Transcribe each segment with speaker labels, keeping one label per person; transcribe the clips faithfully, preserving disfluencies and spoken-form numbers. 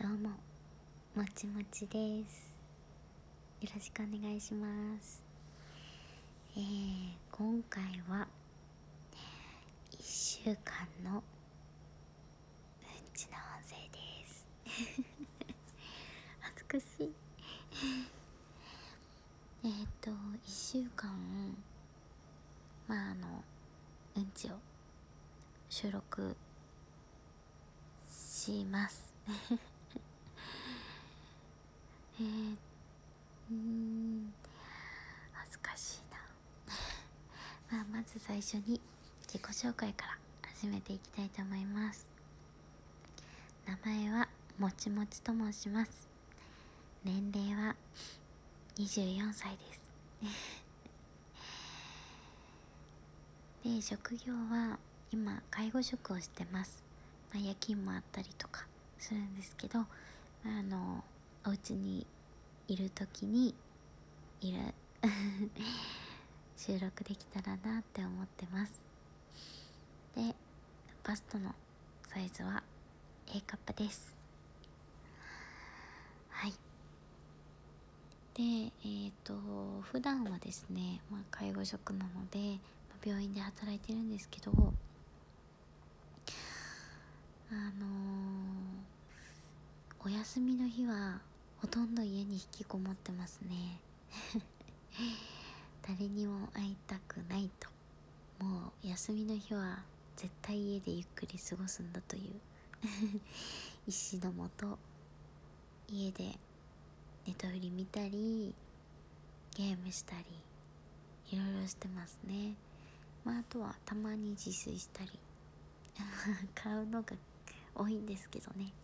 Speaker 1: どうも、もちもちです。よろしくお願いします。えー、今回はいっしゅうかんのうんちの音声です。恥ずかしい。えっと、いっしゅうかん、まああの、うんちを収録します。えー、うーん、恥ずかしいな。まあ、まず最初に自己紹介から始めていきたいと思います。名前はもちもちと申します。年齢はにじゅうよんさいです。で、職業は今介護職をしてます。まあ、夜勤もあったりとかするんですけど、まあ、あのお家にいる時にいる収録できたらなって思ってます。で、バストのサイズは エー カップです。はい。で、えっと普段はですね、まあ、介護職なので、まあ、病院で働いてるんですけど、あのー、お休みの日はほとんど家に引きこもってますね。誰にも会いたくないと、もう休みの日は絶対家でゆっくり過ごすんだという意志のもと、家でネトフリ見たりゲームしたりいろいろしてますね。まあ、あとはたまに自炊したり買うのが多いんですけどね。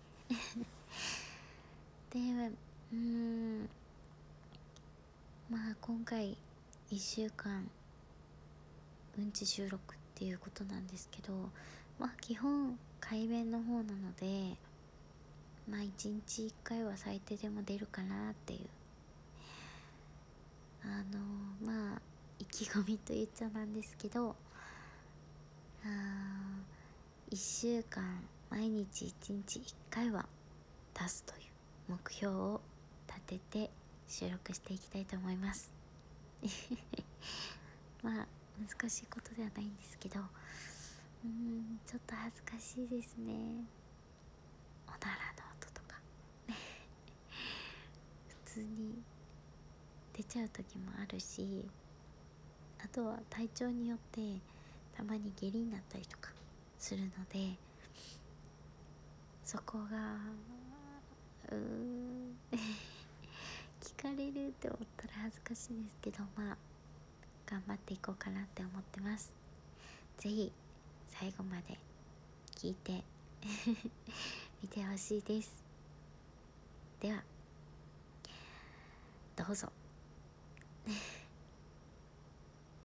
Speaker 1: で、うーんまあ今回いっしゅうかんうんち収録っていうことなんですけど、まあ基本快便の方なので、まあいちにちいっかいは最低でも出るかなっていう、あのまあ意気込みと言っちゃなんですけど、あいっしゅうかん毎日いちにちいっかいは出すという目標を立てて収録していきたいと思います。まあ難しいことではないんですけど、うーんちょっと恥ずかしいですね。おならの音とか普通に出ちゃう時もあるし、あとは体調によってたまに下痢になったりとかするので、そこがうーん聞かれるって思ったら恥ずかしいですけど、まあ頑張っていこうかなって思ってます。ぜひ最後まで聞いて見てほしいです。ではどうぞ。